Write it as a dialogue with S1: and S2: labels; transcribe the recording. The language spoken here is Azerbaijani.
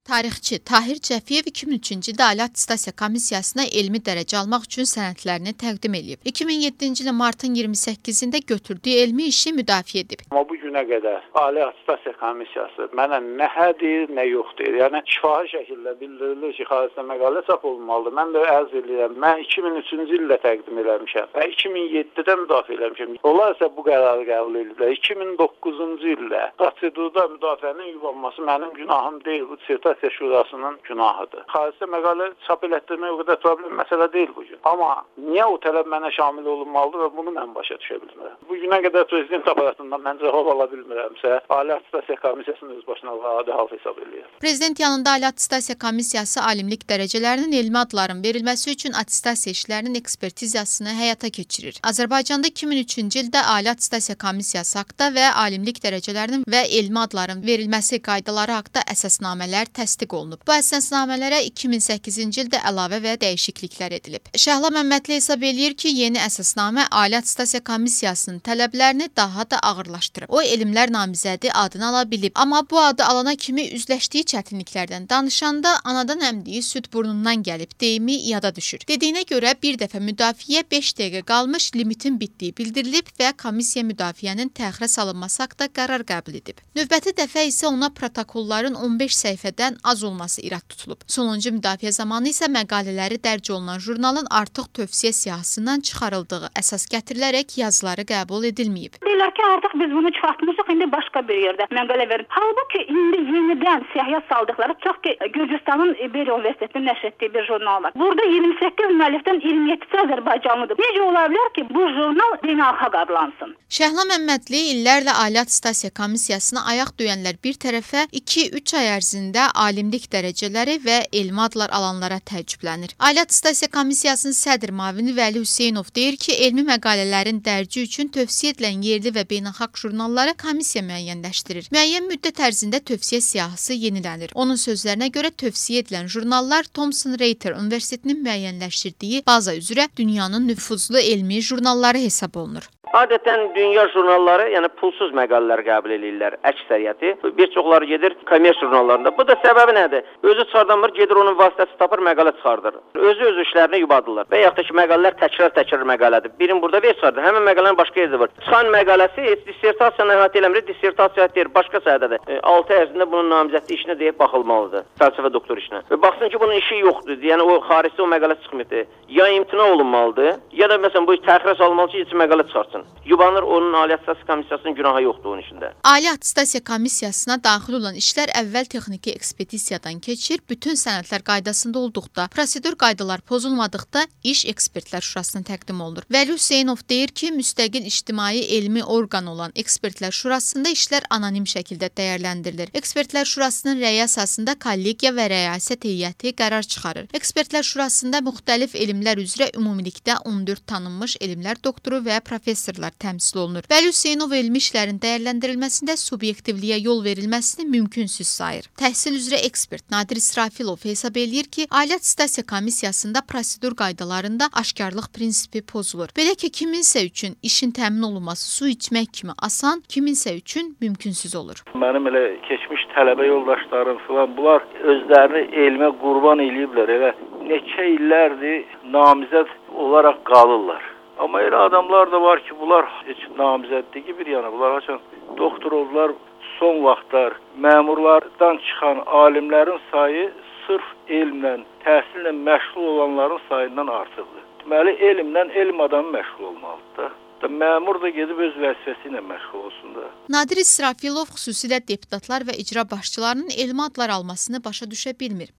S1: Tarixçi Tahir Cəfiyev 2003-cü ildə Ali Attestasiya Komissiyasına elmi dərəcə almaq üçün sənədlərini təqdim edib. 2007-ci ilin martın 28-də götürdüyü elmi işi müdafiə edib.
S2: Amma bu günə qədər Ali Attestasiya Komissiyası mənə nə hə deyir, nə yox deyir. Yəni şifahi şəkildə bildirilir ki, xaricdə məqalə çap olunmalıdır. Mən də ərz edirəm. Mən 2003-cü ildə təqdim eləmişəm və 2007-də müdafiə eləmişəm. Onlar isə bu qərarı qəbul ediblər. 2009-cu ildə prosedurda müdafiənin yubanması mənim günahım deyil. Bu Dissertasiya Şurasının günahıdır. Xaricdə məqalə çap elətdirmək o qədər problem məsələ deyil bu gün. Amma niyə o tələb mənə şamil olunmalıdır və bunu mən başa düşə bilmirəm. Bu günə qədər prezident aparatından mən cavab ala bilmirəmsə, Ali Attestasiya Komissiyasının öz başına adi hal hesab edir.
S1: Prezident yanında Ali Attestasiya Komissiyası alimlik dərəcələrinin elmi adların verilməsi üçün attestasiya işlərinin ekspertizasını həyata keçirir. Azərbaycanda 2003-cü ildə Ali Attestasiya Komissiyası haqqında və alimlik dərəcələrinin və elmi adların verilməsi qaydaları haqqında əsasnamələr təsdiq olunub. Bu əsasnamələrə 2008-ci ildə əlavə və dəyişikliklər edilib. Şəhla Məmmədli hesab eləyir ki, yeni əsasnamə Ali Attestasiya Komissiyasının tələblərini daha da ağırlaşdırıb. O, elmlər namizədi adını ala bilib. Amma bu adı alana kimi üzləşdiyi çətinliklərdən danışanda anadan əmdiyi süd burnundan gəlib deyimi yada düşür. Dediyinə görə bir dəfə müdafiə 5 dəqiqə qalmış limitin bitdiyi bildirilib və komissiya müdafiənin təxirə salınması haqqında qərar qəbul edib. Növbəti dəfə isə ona protokolların 15 səhifədən az olması irad tutulub. Sonuncu müdafiə zamanı isə məqalələri dərc olunan jurnalın artıq tövsiyə siyahısından çıxarıldığı əsas gətirilərək yazıları qəbul edilməyib.
S3: Deyirlər ki, artıq biz bunu çıxartmışıq, indi başqa bir yerdə məqalə verin. Halbuki indi yenidən siyahıya saldıqları çox ki, Gürcüstanın İberya Universitetinin nəşr etdiyi bir jurnal var. Burada 28 müəllifdən 27-si Azərbaycanlıdır. Necə ola bilər ki, bu jurnal beynəlxalq adlansın?
S1: Şəhla Məmmədli illərlə Ali Attestasiya Komissiyasına ayaq döyənlər bir tərəfə 2-3 ay ərzində alimlik dərəcələri və elmi adlar alanlara təəccüblənir. Ali Attestasiya Komissiyasının sədr müavini Vəli Hüseynov deyir ki, elmi məqalələrin dərci üçün tövsiyə edilən yerli və beynəlxalq jurnalları komissiya müəyyənləşdirir. Müəyyən müddət ərzində tövsiyə siyahısı yenilənir. Onun sözlərinə görə tövsiyə edilən jurnallar Thomson Reuters Universitetinin müəyyənləşdirdiyi baza üzrə dünyanın nüfuzlu elmi jurnalları hesab olunur.
S4: Adətən dünya jurnalları, yəni pulsuz məqalələr qəbul edirlər əksəriyyəti. Bir çoxları gedir kommersiya jurnallarında. Bu da səbəbi nədir? Özü çıxardanmır, gedir onun vasitəsi tapır, məqalə çıxardır. Özü öz işlərini yubadırlar. Və yaxud da ki, məqalələr təkrar məqalədir. Birini burada ver çıxardır, həmin məqalənin başqa yerdə var. Çıxan məqaləsi heç dissertasiyanı əhatə eləmir, dissertasiya deyir, başqa sahədədir. 6 ərzində bunun namizədli işinə deyib baxılmalıdır, fəlsəfə doktor işinə. Və baxsın ki, bunun işi yoxdur, yəni o xaricdə o məqalə çıxmırdı. Ya imtina olunmalıdır, ya da məsələn bu təxirə salınmalı ki, heç məqalə çıxarsın. Yubanır, onun Ali Attestasiya Komissiyasının günahı yoxdur onun içində.
S1: Ali Attestasiya Komissiyasına daxil olan işlər əvvəl texniki ekspedisiyadan keçir, bütün sənədlər qaydasında olduqda, prosedur qaydalar pozulmadıqda iş ekspertlər şurasına təqdim olunur. Vəli Hüseynov deyir ki, müstəqil ictimai elmi orqan olan ekspertlər şurasında işlər anonim şəkildə dəyərləndirilir. Ekspertlər şurasının rəyi əsasında kollegiya və rəyasət heyəti qərar çıxarır. Ekspertlər şurasında müxtəlif elmlər üzrə ümumilikdə 14 tanınmış elmlər doktoru və professorlar təmsil olunur. Vəli Hüseynov elmi işlərin dəyərləndirilməsində subyektivliyə yol verilməsini mümkünsüz sayır. Təhsil üzrə ekspert Nadir İsrafilov hesab eləyir ki, Ali Attestasiya Komissiyasında prosedur qaydalarında aşkarlıq prinsipi pozulur. Belə ki, kiminsə üçün işin təmin olunması su içmək kimi asan, kiminsə üçün mümkünsüz olur.
S5: Mənim elə keçmiş tələbə yoldaşlarım filan, bunlar özlərini elmə qurban eləyiblər. Elə neçə illərdir namizəd olaraq qalırlar. Amma elə adamlar da var ki, bunlar heç namizədliyi bir yana, bunlar haçan doktor oldular, son vaxtlar məmurlardan çıxan alimlərin sayı sırf elmlə, təhsillə məşğul olanların sayından artıqdır. Deməli, elmlə elm adamı məşğul olmalıdır da. Məmur da gedib öz vəzifəsi ilə məşğul olsun da.
S1: Nadir İsrafilov xüsusilə deputatlar və icra başçılarının elmi adlar almasını başa düşə bilmir.